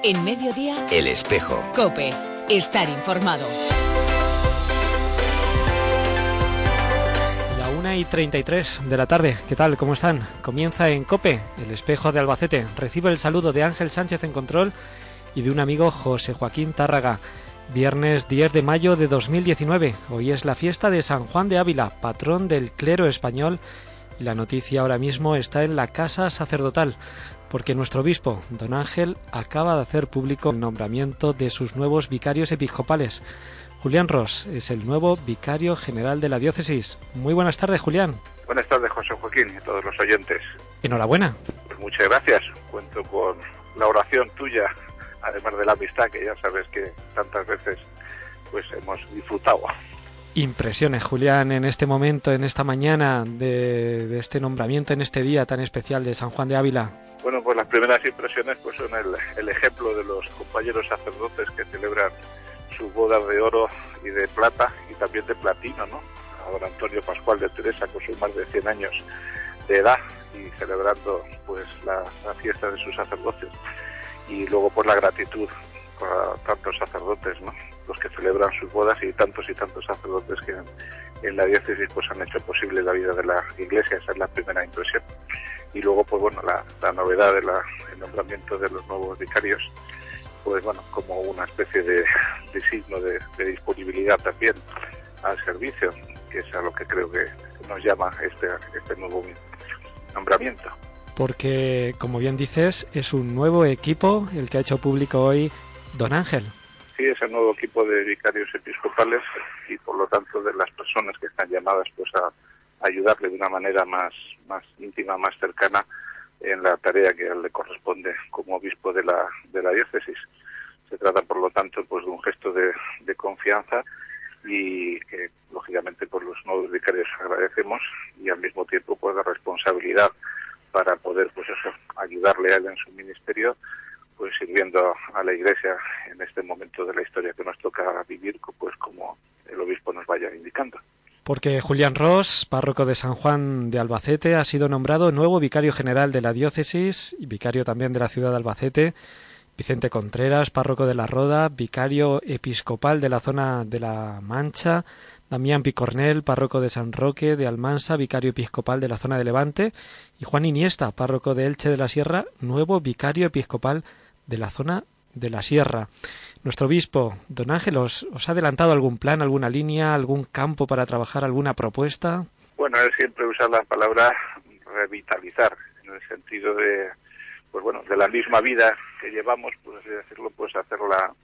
En Mediodía, El Espejo. COPE. Estar informado. 1:33 de la tarde. ¿Qué tal? ¿Cómo están? Comienza en COPE, El Espejo de Albacete. Recibo el saludo de Ángel Sánchez en control y de un amigo, José Joaquín Tárraga. Viernes 10 de mayo de 2019. Hoy es la fiesta de San Juan de Ávila, patrón del clero español, y la noticia ahora mismo está en la Casa Sacerdotal, porque nuestro obispo, don Ángel, acaba de hacer público el nombramiento de sus nuevos vicarios episcopales. Julián Ros es el nuevo vicario general de la diócesis. Muy buenas tardes, Julián. Buenas tardes, José Joaquín, y a todos los oyentes. Enhorabuena. Pues muchas gracias. Cuento con la oración tuya, además de la amistad, que ya sabes que tantas veces pues hemos disfrutado. Impresiones, Julián, en este momento, en esta mañana de este nombramiento, en este día tan especial de San Juan de Ávila. Bueno, pues las primeras impresiones pues son el ejemplo de los compañeros sacerdotes que celebran sus bodas de oro y de plata y también de platino, ¿no? A don Antonio Pascual de Teresa con sus más de 100 años de edad y celebrando pues la fiesta de sus sacerdotes. Y luego pues la gratitud para tantos sacerdotes, ¿no? Los que celebran sus bodas y tantos sacerdotes que en la diócesis pues han hecho posible la vida de la Iglesia. Esa es la primera impresión. Y luego pues bueno, la novedad del nombramiento de los nuevos vicarios, pues bueno, como una especie de signo de disponibilidad también al servicio, que es a lo que creo que nos llama este nuevo nombramiento. Porque, como bien dices, es un nuevo equipo el que ha hecho público hoy don Ángel. Sí, es el nuevo equipo de vicarios episcopales y por lo tanto de las personas que están llamadas pues a ayudarle de una manera más íntima, más cercana en la tarea que a él le corresponde como obispo de la diócesis. Se trata, por lo tanto, pues de un gesto de confianza y que, lógicamente, pues los nuevos vicarios agradecemos y al mismo tiempo pues de responsabilidad para poder pues eso, ayudarle a él en su ministerio, pues sirviendo a la Iglesia en este momento de la historia que nos toca vivir, pues como el obispo nos vaya indicando. Porque Julián Ros, párroco de San Juan de Albacete, ha sido nombrado nuevo vicario general de la diócesis y vicario también de la ciudad de Albacete. Vicente Contreras, párroco de La Roda, vicario episcopal de la zona de La Mancha. Damián Picornell, párroco de San Roque de Almansa, vicario episcopal de la zona de Levante. Y Juan Iniesta, párroco de Elche de la Sierra, nuevo vicario episcopal de la zona de la Sierra. Nuestro obispo, don Ángel, ¿os ha adelantado algún plan, alguna línea, algún campo para trabajar, alguna propuesta? Bueno, él siempre usa la palabra revitalizar, en el sentido de, pues bueno, de la misma vida que llevamos, por así decirlo, pues hacer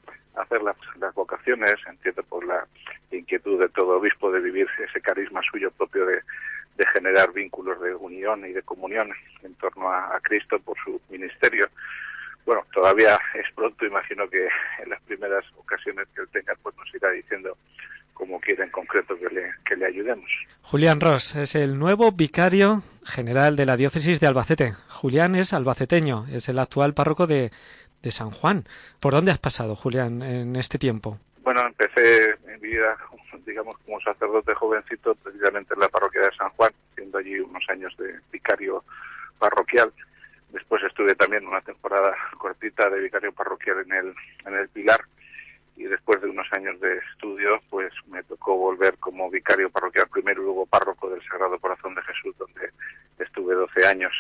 las vocaciones, entiendo por la inquietud de todo obispo de vivir ese carisma suyo propio de generar vínculos de unión y de comunión en torno a Cristo por su ministerio. Bueno, todavía es pronto, imagino que en las primeras ocasiones que él tenga, pues nos irá diciendo cómo quiere en concreto que le ayudemos. Julián Ros es el nuevo vicario general de la diócesis de Albacete. Julián es albaceteño, es el actual párroco de San Juan. ¿Por dónde has pasado, Julián, en este tiempo? Bueno, empecé en mi vida, digamos, como sacerdote jovencito, precisamente en la parroquia de San Juan, siendo allí unos años de vicario parroquial. Después estuve también una temporada cortita de vicario parroquial en el Pilar y después de unos años de estudio pues me tocó volver como vicario parroquial primero y luego párroco del Sagrado Corazón de Jesús, donde estuve 12 años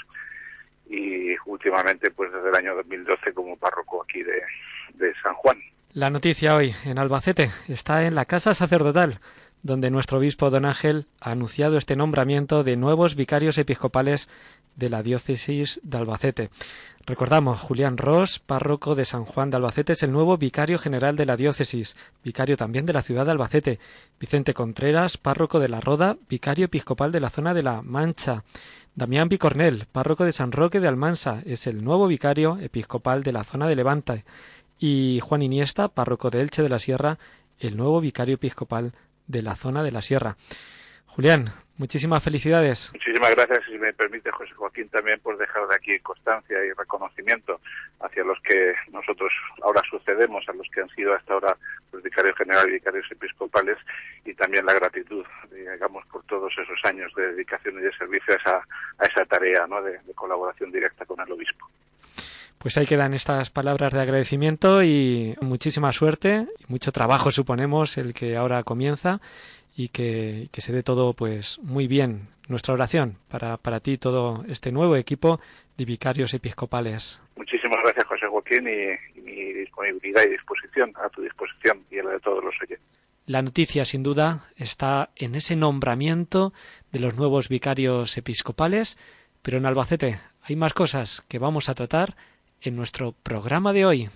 y últimamente pues desde el año 2012 como párroco aquí de San Juan. La noticia hoy en Albacete está en la Casa Sacerdotal, donde nuestro obispo don Ángel ha anunciado este nombramiento de nuevos vicarios episcopales de la diócesis de Albacete. Recordamos, Julián Ros, párroco de San Juan de Albacete, es el nuevo vicario general de la diócesis, vicario también de la ciudad de Albacete. Vicente Contreras, párroco de La Roda, vicario episcopal de la zona de La Mancha. Damián Picornell, párroco de San Roque de Almansa, es el nuevo vicario episcopal de la zona de Levante. Y Juan Iniesta, párroco de Elche de la Sierra, el nuevo vicario episcopal de la zona de la Sierra. Julián, muchísimas felicidades. Muchísimas gracias. Si me permite, José Joaquín, también por dejar de aquí constancia y reconocimiento hacia los que nosotros ahora sucedemos, a los que han sido hasta ahora los vicarios generales y vicarios episcopales, y también la gratitud, digamos, por todos esos años de dedicación y de servicio a esa tarea, ¿no?, de colaboración directa con el obispo. Pues ahí quedan estas palabras de agradecimiento y muchísima suerte y mucho trabajo, suponemos, el que ahora comienza y que se dé todo pues muy bien. Nuestra oración para ti, todo este nuevo equipo de vicarios episcopales. Muchísimas gracias, José Joaquín, y mi disponibilidad y disposición, a tu disposición y a la de todos los oyentes. La noticia, sin duda, está en ese nombramiento de los nuevos vicarios episcopales, pero en Albacete hay más cosas que vamos a tratar en nuestro programa de hoy.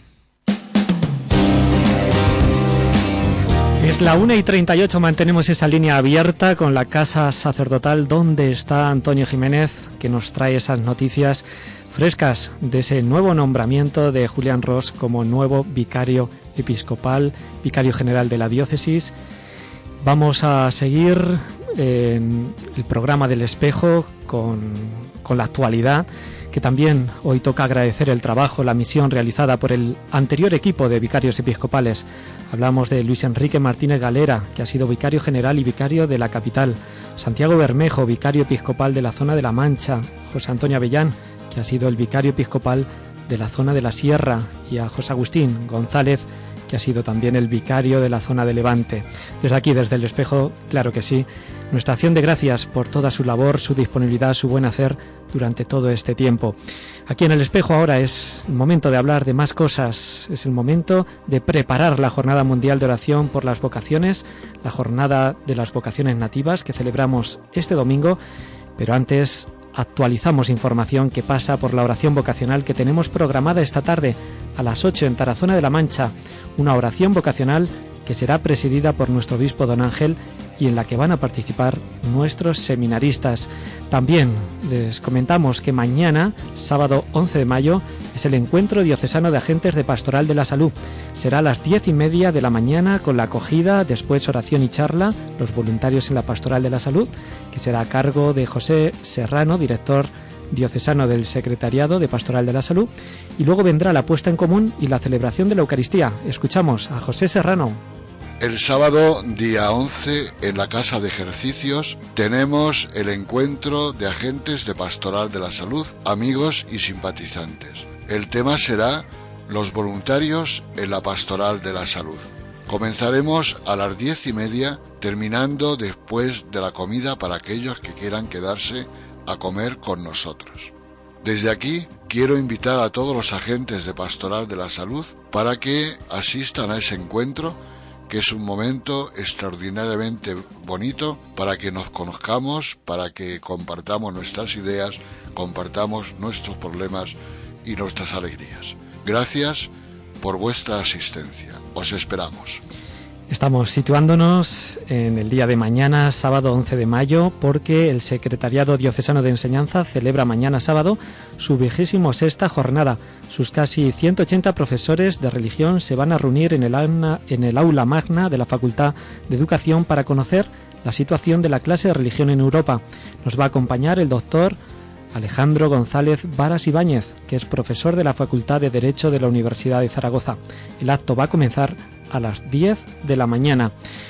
Es la 1:38, mantenemos esa línea abierta con la Casa Sacerdotal, donde está Antonio Jiménez, que nos trae esas noticias frescas de ese nuevo nombramiento de Julián Ros como nuevo vicario episcopal, vicario general de la diócesis. Vamos a seguir en el programa del Espejo con la actualidad, que también hoy toca agradecer el trabajo, la misión realizada por el anterior equipo de vicarios episcopales. Hablamos de Luis Enrique Martínez Galera, que ha sido vicario general y vicario de la capital, Santiago Bermejo, vicario episcopal de la zona de La Mancha, José Antonio Avellán, que ha sido el vicario episcopal de la zona de la Sierra, y a José Agustín González, que ha sido también el vicario de la zona de Levante. Desde aquí, desde el Espejo, claro que sí, nuestra acción de gracias por toda su labor, su disponibilidad, su buen hacer durante todo este tiempo. Aquí en el Espejo ahora es el momento de hablar de más cosas, es el momento de preparar la Jornada Mundial de Oración por las Vocaciones, la Jornada de las Vocaciones Nativas que celebramos este domingo, pero antes actualizamos información que pasa por la oración vocacional que tenemos programada esta tarde a las 8 en Tarazona de la Mancha, una oración vocacional que será presidida por nuestro obispo don Ángel y en la que van a participar nuestros seminaristas. También les comentamos que mañana, sábado 11 de mayo, es el encuentro diocesano de agentes de Pastoral de la Salud. Será a las 10:30 de la mañana con la acogida, después oración y charla, los voluntarios en la Pastoral de la Salud, que será a cargo de José Serrano, director diocesano del Secretariado de Pastoral de la Salud, y luego vendrá la puesta en común y la celebración de la Eucaristía. Escuchamos a José Serrano. El sábado, día 11, en la Casa de Ejercicios, tenemos el encuentro de agentes de Pastoral de la Salud, amigos y simpatizantes. El tema será los voluntarios en la Pastoral de la Salud. Comenzaremos a las 10:30, terminando después de la comida para aquellos que quieran quedarse a comer con nosotros. Desde aquí quiero invitar a todos los agentes de Pastoral de la Salud para que asistan a ese encuentro, que es un momento extraordinariamente bonito para que nos conozcamos, para que compartamos nuestras ideas, compartamos nuestros problemas y nuestras alegrías. Gracias por vuestra asistencia. Os esperamos. Estamos situándonos en el día de mañana, sábado 11 de mayo, porque el Secretariado Diocesano de Enseñanza celebra mañana sábado su 26ª jornada. Sus casi 180 profesores de religión se van a reunir en el aula magna de la Facultad de Educación para conocer la situación de la clase de religión en Europa. Nos va a acompañar el doctor Alejandro González Varas Ibáñez, que es profesor de la Facultad de Derecho de la Universidad de Zaragoza. El acto va a comenzar a las 10 de la mañana.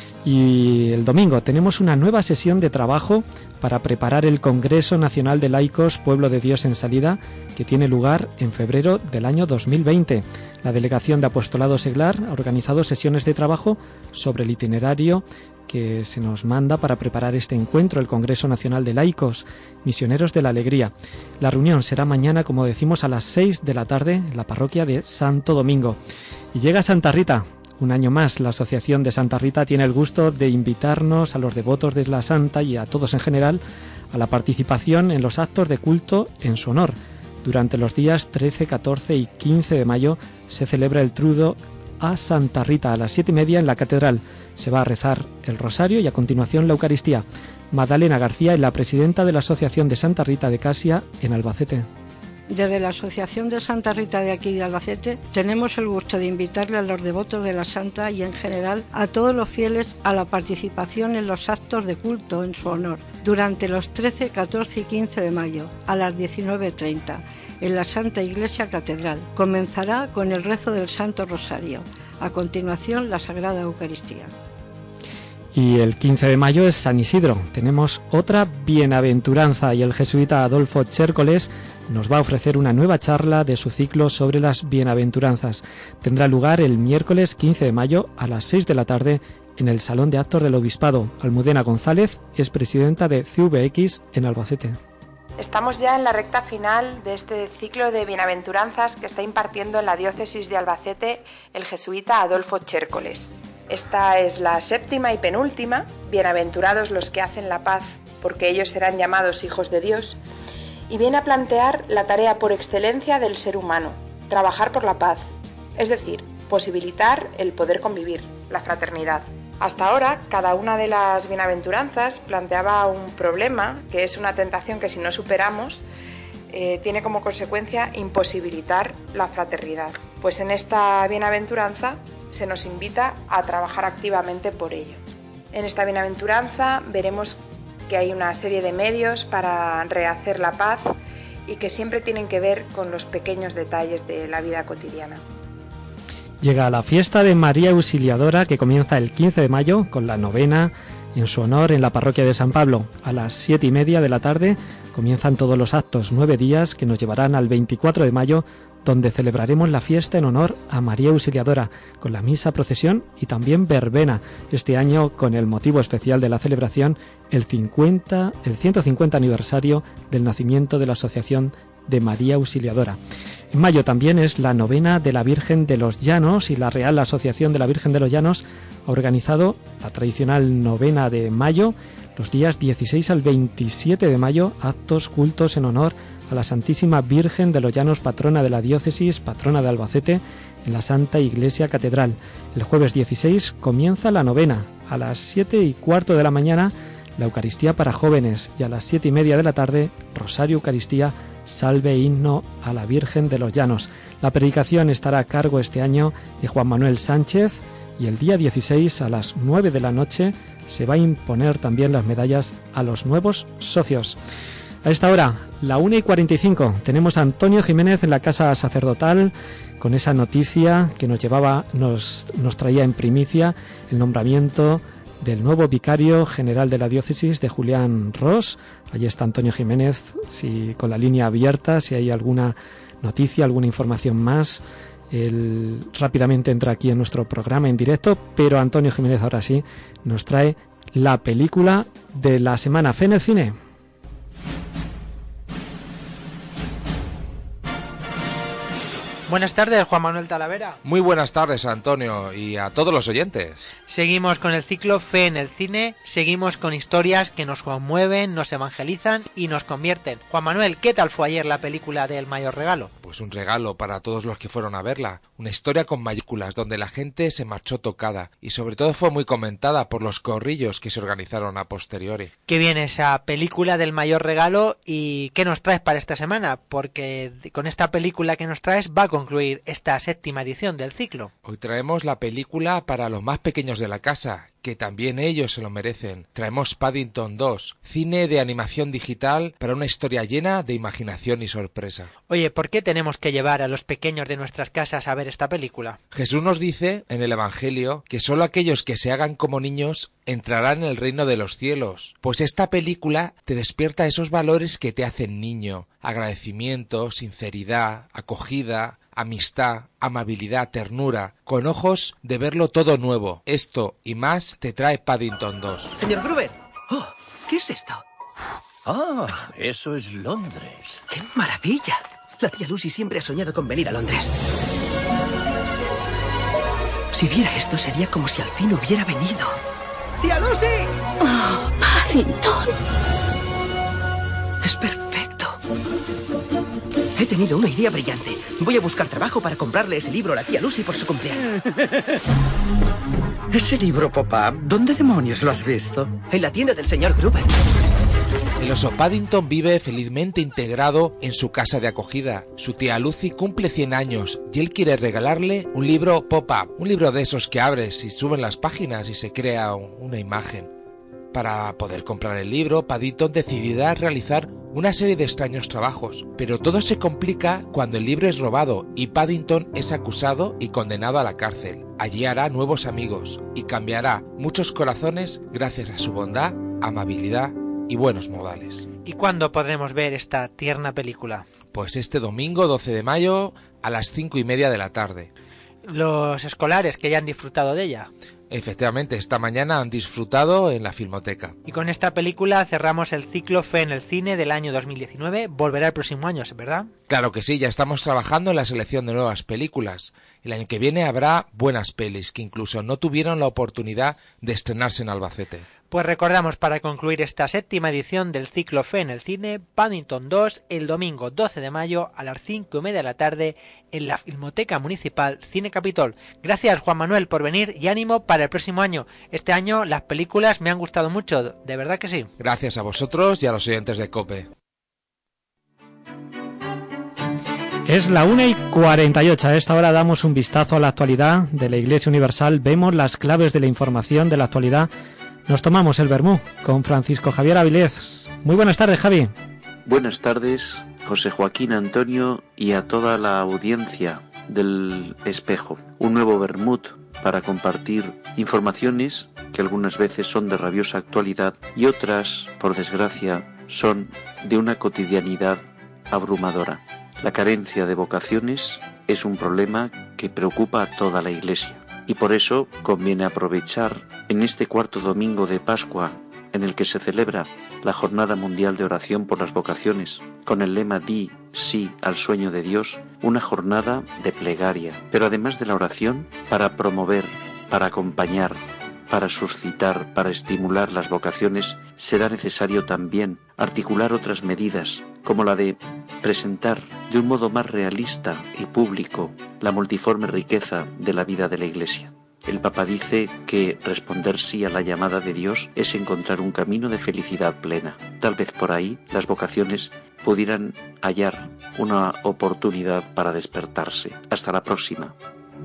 Y el domingo tenemos una nueva sesión de trabajo para preparar el Congreso Nacional de Laicos Pueblo de Dios en Salida, que tiene lugar en febrero del año 2020. La Delegación de Apostolado Seglar ha organizado sesiones de trabajo sobre el itinerario que se nos manda para preparar este encuentro, el Congreso Nacional de Laicos, Misioneros de la Alegría. La reunión será mañana, como decimos, a las 6 de la tarde en la parroquia de Santo Domingo. Y llega Santa Rita. Un año más, la Asociación de Santa Rita tiene el gusto de invitarnos a los devotos de la Santa y a todos en general a la participación en los actos de culto en su honor. Durante los días 13, 14 y 15 de mayo se celebra el Trudo a Santa Rita a las 7:30 en la Catedral. Se va a rezar el Rosario y a continuación la Eucaristía. Magdalena García es la presidenta de la Asociación de Santa Rita de Casia en Albacete. Desde la Asociación de Santa Rita de aquí de Albacete tenemos el gusto de invitarle a los devotos de la Santa y en general a todos los fieles a la participación en los actos de culto en su honor durante los 13, 14 y 15 de mayo a las 19:30 en la Santa Iglesia Catedral. Comenzará con el rezo del Santo Rosario. A continuación, la Sagrada Eucaristía. Y el 15 de mayo es San Isidro. Tenemos otra bienaventuranza y el jesuita Adolfo Chércoles nos va a ofrecer una nueva charla de su ciclo sobre las bienaventuranzas. Tendrá lugar el miércoles 15 de mayo a las 6 de la tarde en el Salón de Actos del Obispado. Almudena González es presidenta de CVX en Albacete. Estamos ya en la recta final de este ciclo de bienaventuranzas que está impartiendo en la diócesis de Albacete el jesuita Adolfo Chércoles. Esta es la séptima y penúltima, bienaventurados los que hacen la paz, porque ellos serán llamados hijos de Dios, y viene a plantear la tarea por excelencia del ser humano, trabajar por la paz, es decir, posibilitar el poder convivir, la fraternidad. Hasta ahora, cada una de las bienaventuranzas planteaba un problema, que es una tentación que si no superamos, tiene como consecuencia imposibilitar la fraternidad. Pues en esta bienaventuranza se nos invita a trabajar activamente por ello. En esta bienaventuranza veremos que hay una serie de medios para rehacer la paz y que siempre tienen que ver con los pequeños detalles de la vida cotidiana. Llega la fiesta de María Auxiliadora, que comienza el 15 de mayo con la novena en su honor en la parroquia de San Pablo. A las 7:30 de la tarde comienzan todos los actos, 9 días que nos llevarán al 24 de mayo, donde celebraremos la fiesta en honor a María Auxiliadora, con la misa, procesión y también verbena, este año con el motivo especial de la celebración, el 150 aniversario del nacimiento de la Asociación de María Auxiliadora. En mayo también es la novena de la Virgen de los Llanos, y la Real Asociación de la Virgen de los Llanos ha organizado la tradicional novena de mayo, los días 16 al 27 de mayo, actos, cultos en honor a la Santísima Virgen de los Llanos, patrona de la diócesis, patrona de Albacete, en la Santa Iglesia Catedral. El jueves 16 comienza la novena, a las 7:15 de la mañana la Eucaristía para jóvenes, y a las 7:30 de la tarde Rosario Eucaristía, salve himno a la Virgen de los Llanos. La predicación estará a cargo este año de Juan Manuel Sánchez, y el día 16 a las 9 de la noche se va a imponer también las medallas a los nuevos socios. A esta hora, la 1:45, tenemos a Antonio Jiménez en la Casa Sacerdotal con esa noticia que nos traía en primicia el nombramiento del nuevo vicario general de la diócesis, de Julián Ros. Allí está Antonio Jiménez, con la línea abierta, si hay alguna noticia, alguna información más, él rápidamente entra aquí en nuestro programa en directo. Pero Antonio Jiménez ahora sí nos trae la película de la semana. Fe en el cine. Buenas tardes, Juan Manuel Talavera. Muy buenas tardes, Antonio, y a todos los oyentes. Seguimos con el ciclo Fe en el cine, seguimos con historias que nos conmueven, nos evangelizan y nos convierten. Juan Manuel, ¿qué tal fue ayer la película de El Mayor Regalo? Pues un regalo para todos los que fueron a verla. Una historia con mayúsculas donde la gente se marchó tocada y sobre todo fue muy comentada por los corrillos que se organizaron a posteriori. Qué bien esa película del Mayor Regalo. ¿Y qué nos traes para esta semana? Porque con esta película que nos traes va a concluir esta séptima edición del ciclo. Hoy traemos la película para los más pequeños de la casa, que también ellos se lo merecen. Traemos Paddington 2, cine de animación digital para una historia llena de imaginación y sorpresa. Oye, ¿por qué tenemos que llevar a los pequeños de nuestras casas a ver esta película? Jesús nos dice en el Evangelio que solo aquellos que se hagan como niños entrarán en el reino de los cielos. Pues esta película te despierta esos valores que te hacen niño: agradecimiento, sinceridad, acogida, amistad, amabilidad, ternura, con ojos de verlo todo nuevo. Esto y más te trae Paddington 2. Señor Gruber. Oh, ¿qué es esto? Ah, eso es Londres. ¡Qué maravilla! La tía Lucy siempre ha soñado con venir a Londres. Si viera esto, sería como si al fin hubiera venido. ¡Tía Lucy! Oh, Paddington. Es perfecto. He tenido una idea brillante. Voy a buscar trabajo para comprarle ese libro a la tía Lucy por su cumpleaños. Ese libro, papá, ¿dónde demonios lo has visto? En la tienda del señor Gruber. El oso Paddington vive felizmente integrado en su casa de acogida. Su tía Lucy cumple 100 años y él quiere regalarle un libro pop-up, un libro de esos que abres y suben las páginas y se crea una imagen. Para poder comprar el libro, Paddington decidirá realizar una serie de extraños trabajos, pero todo se complica cuando el libro es robado y Paddington es acusado y condenado a la cárcel. Allí hará nuevos amigos y cambiará muchos corazones gracias a su bondad, amabilidad y buenos modales. ¿Y cuándo podremos ver esta tierna película? Pues este domingo 12 de mayo a las 5:30 de la tarde. Los escolares que ya han disfrutado de ella. Efectivamente, esta mañana han disfrutado en la Filmoteca. Y con esta película cerramos el ciclo Fe en el Cine del año 2019. Volverá el próximo año, ¿verdad? Claro que sí, ya estamos trabajando en la selección de nuevas películas. El año que viene habrá buenas pelis que incluso no tuvieron la oportunidad de estrenarse en Albacete. Pues recordamos para concluir esta 7ª edición del ciclo Fe en el Cine, Paddington 2 el domingo 12 de mayo a las 5:30 de la tarde en la Filmoteca Municipal Cine Capitol. Gracias, Juan Manuel, por venir y ánimo para el próximo año. Este año las películas me han gustado mucho, de verdad que sí. Gracias a vosotros y a los oyentes de COPE. Es la 1:48. A esta hora damos un vistazo a la actualidad de la Iglesia Universal. Vemos las claves de la información de la actualidad. Nos tomamos el vermú con Francisco Javier Avilés. Muy buenas tardes, Javi. Buenas tardes, José Joaquín, Antonio y a toda la audiencia del Espejo. Un nuevo vermut para compartir informaciones que algunas veces son de rabiosa actualidad y otras, por desgracia, son de una cotidianidad abrumadora. La carencia de vocaciones es un problema que preocupa a toda la Iglesia. Y por eso conviene aprovechar en este cuarto domingo de Pascua, en el que se celebra la Jornada Mundial de Oración por las Vocaciones, con el lema Di sí al sueño de Dios, una jornada de plegaria, pero además de la oración, para promover, para acompañar, para suscitar, para estimular las vocaciones, será necesario también articular otras medidas, como la de presentar de un modo más realista y público la multiforme riqueza de la vida de la Iglesia. El Papa dice que responder sí a la llamada de Dios es encontrar un camino de felicidad plena. Tal vez por ahí las vocaciones pudieran hallar una oportunidad para despertarse. Hasta la próxima.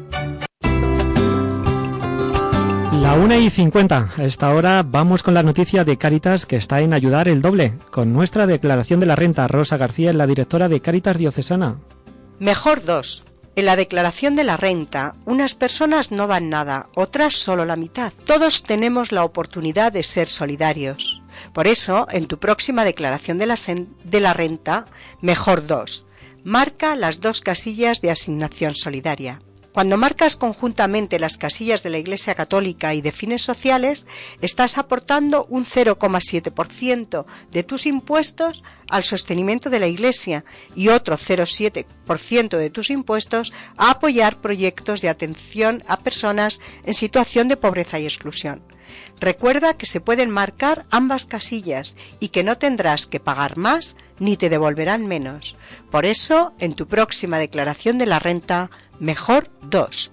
La 1:50. A esta hora vamos con la noticia de Cáritas, que está en Ayudar el Doble, con nuestra declaración de la renta. Rosa García es la directora de Cáritas Diocesana. Mejor 2. En la declaración de la renta, unas personas no dan nada, otras solo la mitad. Todos tenemos la oportunidad de ser solidarios. Por eso, en tu próxima declaración de la renta, mejor 2. Marca las 2 casillas de asignación solidaria. Cuando marcas conjuntamente las casillas de la Iglesia Católica y de fines sociales, estás aportando un 0,7% de tus impuestos al sostenimiento de la Iglesia y otro 0,7% de tus impuestos a apoyar proyectos de atención a personas en situación de pobreza y exclusión. Recuerda que se pueden marcar ambas casillas y que no tendrás que pagar más ni te devolverán menos. Por eso, en tu próxima declaración de la renta, mejor 2.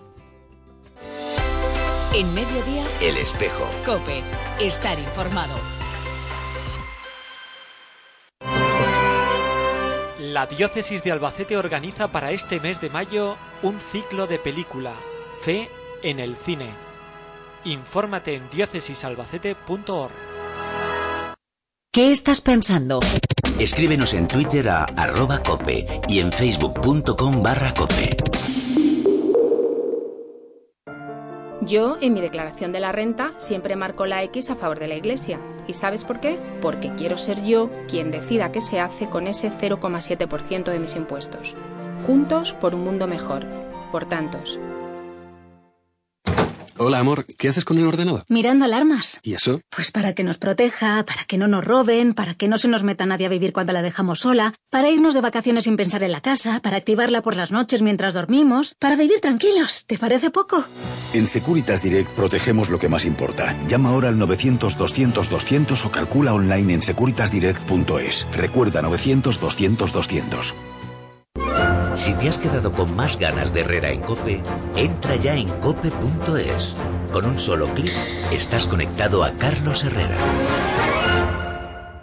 En Mediodía, El Espejo. COPE. Estar informado. La Diócesis de Albacete organiza para este mes de mayo un ciclo de película, Fe en el Cine. Infórmate en diócesisalbacete.org. ¿Qué estás pensando? Escríbenos en Twitter a @cope y en facebook.com/cope. Yo, en mi declaración de la renta, siempre marco la X a favor de la Iglesia. ¿Y sabes por qué? Porque quiero ser yo quien decida qué se hace con ese 0,7% de mis impuestos. Juntos por un mundo mejor. Por tantos. Hola, amor, ¿qué haces con el ordenador? Mirando alarmas. ¿Y eso? Pues para que nos proteja, para que no nos roben, para que no se nos meta nadie a vivir cuando la dejamos sola, para irnos de vacaciones sin pensar en la casa, para activarla por las noches mientras dormimos, para vivir tranquilos. ¿Te parece poco? En Securitas Direct protegemos lo que más importa. Llama ahora al 900-200-200 o calcula online en securitasdirect.es. Recuerda, 900-200-200. Si te has quedado con más ganas de Herrera en COPE, entra ya en cope.es. Con un solo clic, estás conectado a Carlos Herrera.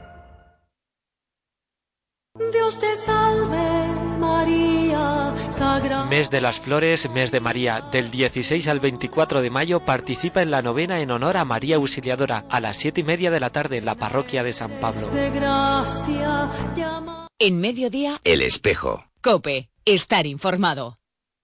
Dios te salve, María, Mes de las Flores, mes de María. Del 16 al 24 de mayo participa en la novena en honor a María Auxiliadora a las 7:30 de la tarde en la parroquia de San Pablo. En Mediodía, El Espejo. COPE. Estar informado.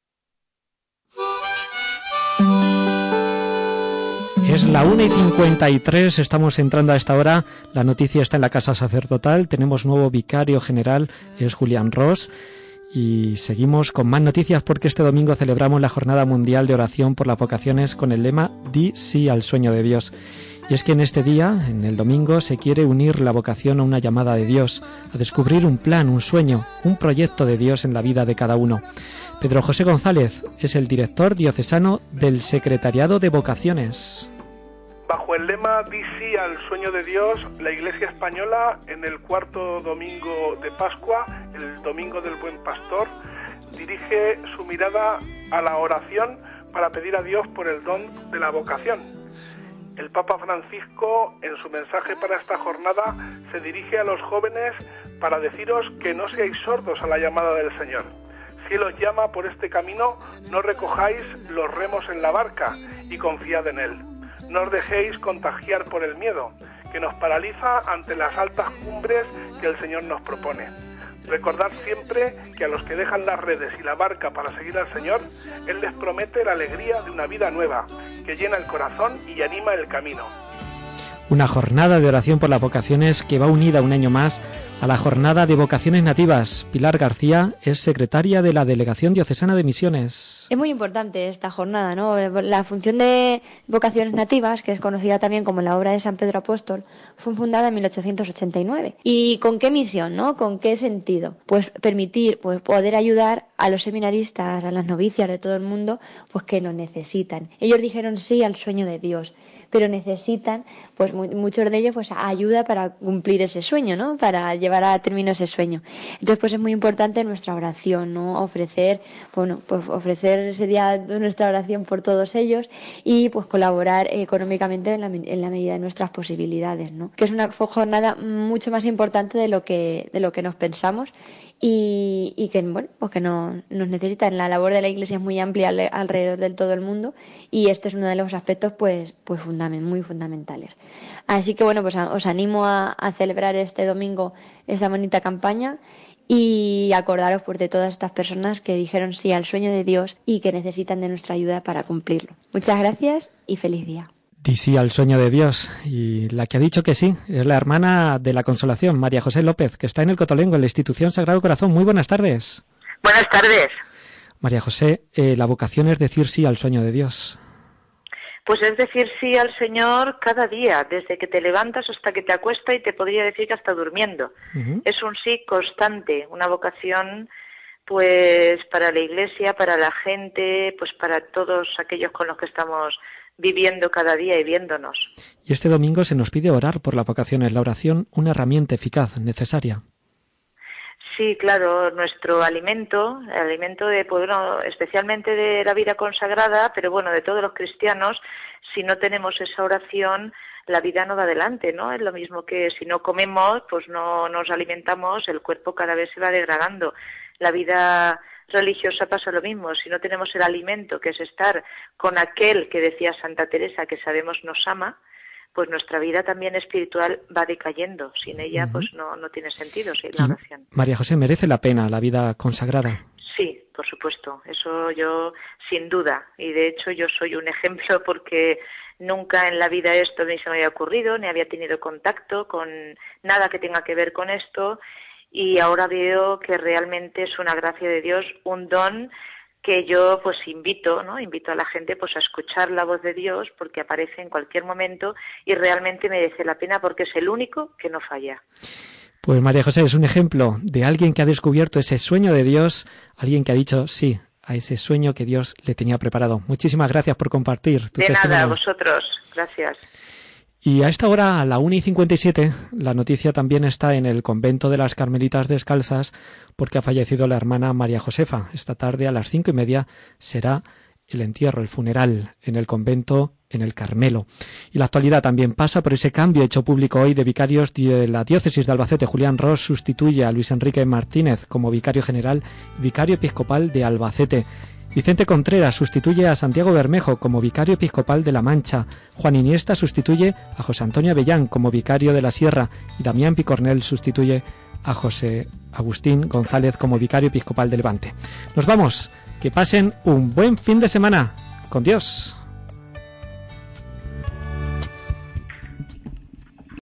Es la 1:53, estamos entrando a esta hora. La noticia está en la Casa Sacerdotal. Tenemos nuevo vicario general, es Julián Ros. Y seguimos con más noticias porque este domingo celebramos la Jornada Mundial de Oración por las Vocaciones con el lema Di sí al sueño de Dios. Y es que en este día, en el domingo, se quiere unir la vocación a una llamada de Dios, a descubrir un plan, un sueño, un proyecto de Dios en la vida de cada uno. Pedro José González es el director diocesano del Secretariado de Vocaciones. Bajo el lema Di sí al sueño de Dios, la Iglesia Española, en el cuarto domingo de Pascua, el domingo del Buen Pastor, dirige su mirada a la oración para pedir a Dios por el don de la vocación. El Papa Francisco, en su mensaje para esta jornada, se dirige a los jóvenes para deciros que no seáis sordos a la llamada del Señor. Si Él os llama por este camino, no recojáis los remos en la barca y confiad en Él. No os dejéis contagiar por el miedo, que nos paraliza ante las altas cumbres que el Señor nos propone. Recordad siempre que a los que dejan las redes y la barca para seguir al Señor, Él les promete la alegría de una vida nueva, que llena el corazón y anima el camino. Una jornada de oración por las vocaciones que va unida un año más a la Jornada de Vocaciones Nativas. Pilar García es secretaria de la Delegación Diocesana de Misiones. Es muy importante esta jornada, ¿no? La función de Vocaciones Nativas, que es conocida también como la obra de San Pedro Apóstol, fue fundada en 1889. ¿Y con qué misión, no? ¿Con qué sentido? Pues permitir, pues poder ayudar a los seminaristas, a las novicias de todo el mundo, pues que lo necesitan. Ellos dijeron sí al sueño de Dios, pero necesitan, pues muchos de ellos, pues ayuda para cumplir ese sueño, ¿no? Para llevar a término ese sueño. Entonces, pues es muy importante nuestra oración, ¿no? Ofrecer ese día de nuestra oración por todos ellos y pues colaborar económicamente en la medida de nuestras posibilidades, ¿no? Que es una jornada mucho más importante de lo que nos pensamos y que, bueno, pues que nos necesitan. La labor de la Iglesia es muy amplia alrededor del todo el mundo y este es uno de los aspectos pues muy fundamentales. Así que bueno, pues os animo a celebrar este domingo esta bonita campaña y acordaros pues de todas estas personas que dijeron sí al sueño de Dios y que necesitan de nuestra ayuda para cumplirlo. Muchas gracias y feliz día. Di sí al sueño de Dios. Y la que ha dicho que sí es la hermana de la Consolación, María José López, que está en el Cotolengo, en la Institución Sagrado Corazón. Muy buenas tardes. Buenas tardes. María José, la vocación es decir sí al sueño de Dios. Pues es decir sí al Señor cada día, desde que te levantas hasta que te acuestas y te podría decir que hasta durmiendo. Uh-huh. Es un sí constante, una vocación pues para la Iglesia, para la gente, pues para todos aquellos con los que estamos viviendo cada día y viéndonos. Y este domingo se nos pide orar por las vocaciones, la oración, una herramienta eficaz, necesaria. Sí, claro, nuestro alimento, el alimento de, pues, bueno, especialmente de la vida consagrada, pero bueno, de todos los cristianos, si no tenemos esa oración, la vida no va adelante, ¿no? Es lo mismo que si no comemos, pues no nos alimentamos, el cuerpo cada vez se va degradando. La vida religiosa pasa lo mismo, si no tenemos el alimento, que es estar con aquel que decía Santa Teresa, que sabemos nos ama, pues nuestra vida también espiritual va decayendo. Sin ella, uh-huh, pues no tiene sentido, sí, la oración. María José, ¿merece la pena la vida consagrada? Sí, por supuesto, eso yo sin duda, y de hecho yo soy un ejemplo porque nunca en la vida esto ni se me había ocurrido, ni había tenido contacto con nada que tenga que ver con esto, y ahora veo que realmente es una gracia de Dios, un don que yo pues invito a la gente pues a escuchar la voz de Dios porque aparece en cualquier momento y realmente merece la pena porque es el único que no falla. Pues María José es un ejemplo de alguien que ha descubierto ese sueño de Dios, alguien que ha dicho sí a ese sueño que Dios le tenía preparado. Muchísimas gracias por compartir tu testimonio. De nada, a vosotros. Gracias. Y a esta hora, a la 1:57, la noticia también está en el convento de las Carmelitas Descalzas porque ha fallecido la hermana María Josefa. Esta tarde a las 5:30 será el entierro, el funeral en el convento en el Carmelo. Y la actualidad también pasa por ese cambio hecho público hoy de vicarios de la diócesis de Albacete. Julián Ros sustituye a Luis Enrique Martínez como vicario general, vicario episcopal de Albacete. Vicente Contreras sustituye a Santiago Bermejo como vicario episcopal de La Mancha. Juan Iniesta sustituye a José Antonio Avellán como vicario de la Sierra. Y Damián Picornell sustituye a José Agustín González como vicario episcopal de Levante. Nos vamos. Que pasen un buen fin de semana. Con Dios.